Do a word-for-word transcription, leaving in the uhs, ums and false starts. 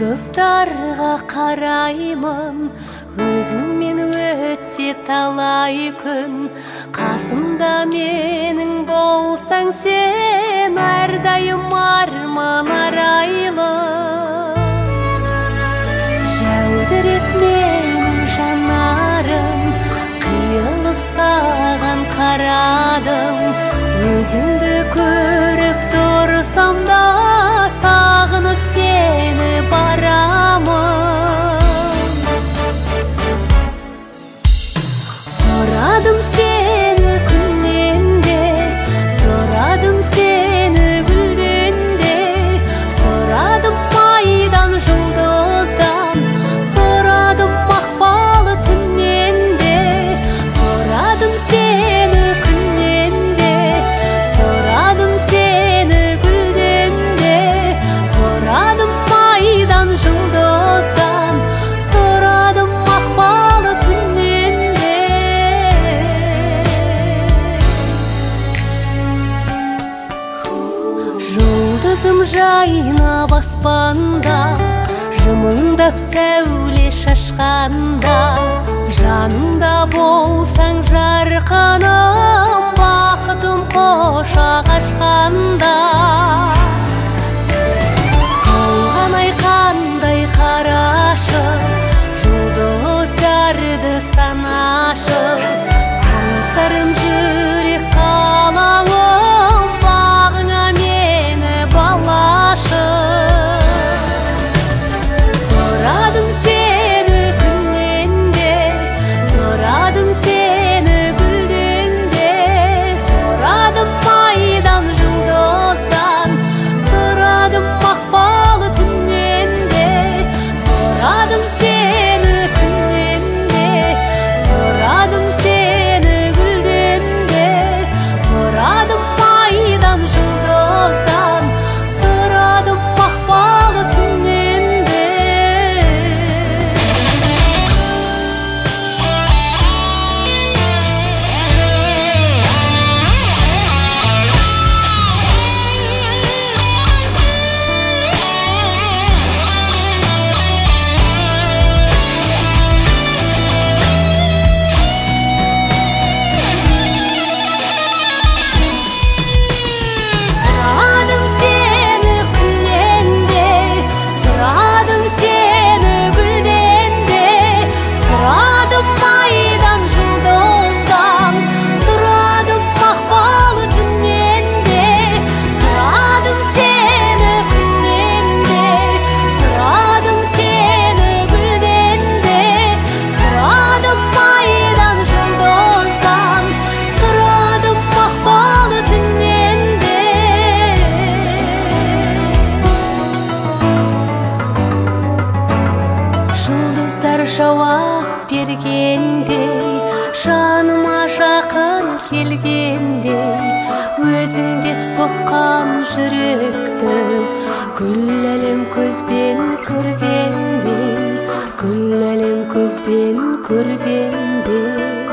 Жұлдыздарға қараймын, өзіңмен өтсе талай күн. Қасымда менің болсаң сен, әрдайым арман арайлы. Жәудіреп менің жанарым, қиылып саған қарадым. Өзіңді көріп тұрсам да, сағынып сені барамын. Сұрадым сені күннен де, сұрадым сені гүлден де, сұрадым майдан жұлдыздан, сұрадым мақпалы түннен де, сұрадым сені күннен де, сұрадым сені гүлден де, сұрадым майдан жұлдыздан, сұрадым мақпалы түннен де. Жұлдызым жайнап аспанда, жымыңдап сәуле шашқанда, жанымда болсаң жарқыным, бақытым құшақ ашқанда. Толғанай қандай қарашы, жұлдыздарды санашы. Аңсарым жүрек қалауым, бағыңа мені балашы. Сұрадым сені күннен де, сұрадым сені гүлден де, сұрадым майдан жұлдыздан, сұрадым мақпалы түннен де, сұрадым сені күннен де, сұрадым сені гүлден де, сұрадым майдан жұлдыздан, сұрадым мақпалы түннен де. Сұрадым сені күннен де, сұрадым сені гүлден де, сұрадым майдан жұлдыздан, сұрадым мақпалы түннен де, сұрадым сені күннен де, сұрадым сені гүлден де, сұрадым майдан жұлдыздан, сұрадым мақпалы түннен де. Жұлдыздар жауап бергендей, жаныма жақын келгендей, өзің деп соққан жүректі күллі әлем көзбен көргендей, күллі әлем көзбен көргендей.